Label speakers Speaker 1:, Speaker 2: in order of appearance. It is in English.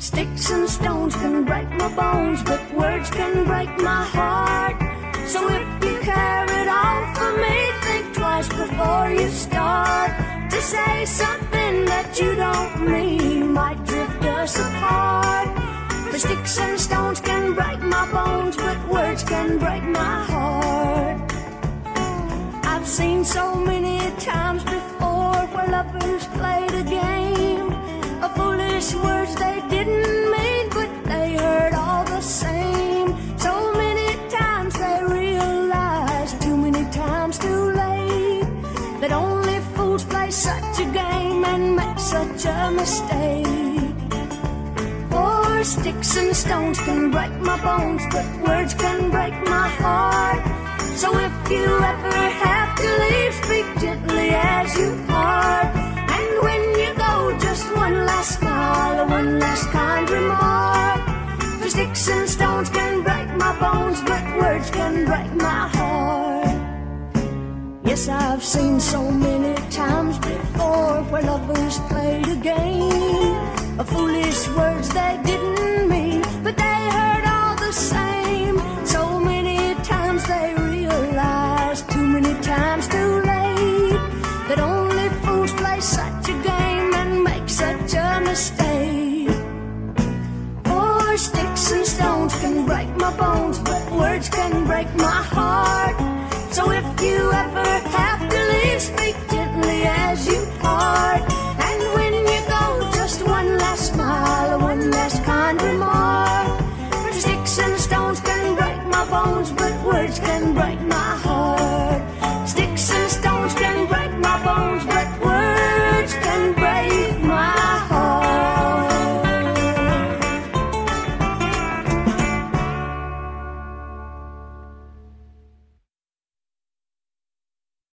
Speaker 1: Sticks and stones can break my bones, but words can break my heart. So if you care at all for me, think twice before you start. To say something that you don't mean might drift us apart. For sticks and stones can break my bones, but words can break my heart. I've seen so many times before where lovers played a game of foolish words they didn't mean, but they heard all the same. So many times they realized, too many times too late, that only fools play such a game and make such a mistake. For sticks and stones can break my bones, but words can break my heart. So if you ever have to leave, speak gently as you part. And when you go, just one last smile or one last kind remark. For sticks and stones can break my bones, but words can break my heart. Yes, I've seen so many times before where lovers played a game of foolish words they didn't mean, but they heard all the same. So many times they realized, too many times too late, that only fools play such a game and make such a mistake. For sticks and stones can break my bones, but words can break my heart.